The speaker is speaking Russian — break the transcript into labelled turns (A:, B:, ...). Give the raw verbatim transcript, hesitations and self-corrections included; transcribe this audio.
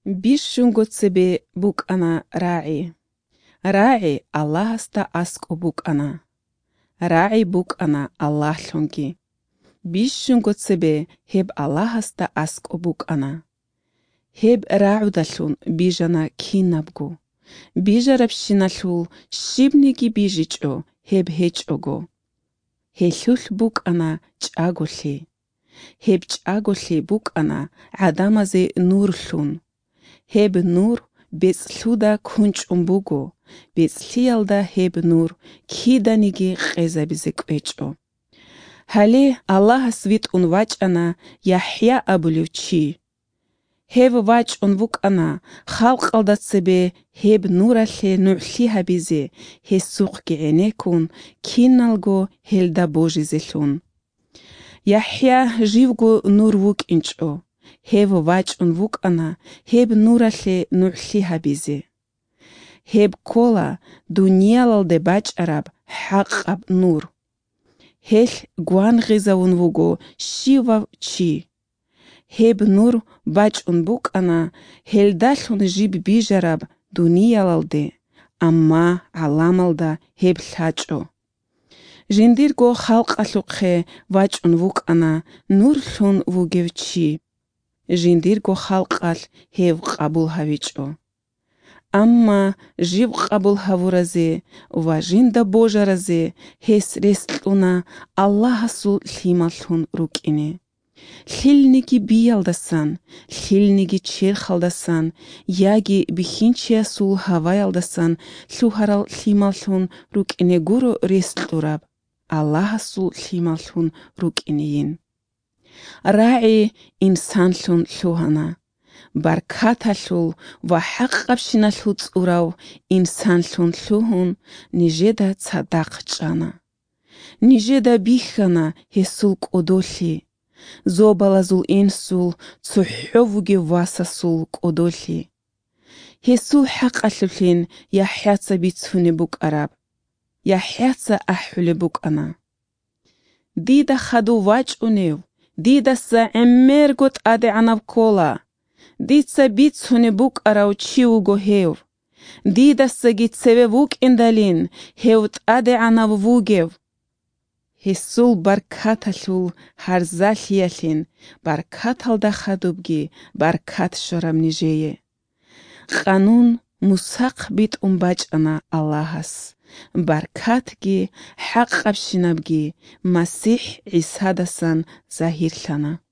A: Бишшунгоцебе бук'ана рагӀи. РагӀи Аллагьаста аскӀу бук'ана. РагӀи бук'ана Аллагьлъунги. Бишшунгоцебе гьеб Аллагьаста аскӀу бук'ана. Гьеб рагӀудалъун бижана кинабгу. Бижарабщиналъул шибниги бижичӀу, гьеб гьечӀугу. Гьелъулъ бук'ана чӀагулъи. Гьеб чӀагулъи бук'ана гӀядамази нурлъун. Гьеб нур бецӀлъуда кунчӀун бугу, бецӀлъиялда гьеб нур киданиги кьезабизи кӀвечӀу. ХӀали Аллагьас витӀун вачӀана ЯхӀъя абулив чи. Гьеб вачӀун букӀана халкьалдацебе гьеб нуралъе нугӀли хӀебизи, гьесухъги гӀенекун, киналгу гьелда божизелъун. ЯхӀъя живгу нур вукӀинчӀу. Гьеб вачӀун букӀана гьеб нуралъе нугӀли хӀебизи. Гьеб кола дунъялалде бачӀараб хӀякьяб нур. Гьелъ гвангъизавун вугу шивав чи. Гьеб нур бачӀун букӀана гьелдалъун жиб бижараб дунъялалде, амма гӀяламалда гьеб лъачӀу. Жиндирго халкьалъухъе вачӀун букӀана нурлъун вугев чи. Жиндирго халкьалъ гьеб кьабулхӀявичӀу. Амма жиб кьабулхӀявурази ва жинда божарази гьес рестлӀуна Аллагьасул лъималлъун рукӀини. Лъилниги биялдасан, лъилниги черхалдасан, яги бихинчиасул гьаваялдасан лъугьарал лъималлъун рукӀинегуру рестлӀураб, Аллагьасул лъималлъун рукӀинийин. РагӀи инсанлъун лъугьана. Баркаталъул ва хӀякьябщиналъу цӀурав инсанлъун лъугьун нижеда цадахъ чӀана. Нижеда бихьана гьесул кӀудулъи, зобалазул инсул цухӀу вугев васасул кӀудулъи. Гьесул хӀякьялъулъин ЯхӀъяца бицуни букӀараб. ЯхӀъяца гӀяхӀули букӀана. Дида хаду вачӀунев, дидаса гӀеммерго тӀадегӀянав кола. Дица бицуни букӀарав чи вугу гьев. Дидасаги цеве вукӀиндалин гьев тӀадегӀянав вугев. Гьесул баркаталъул хӀярзалъиялъин баркаталда хадубги баркат шараб нижее. Къанун мусахъ битӀун бачӀана Аллагьас. Баркатги хӀякьябщинабги Масихь ГӀисадасан захьирлъана.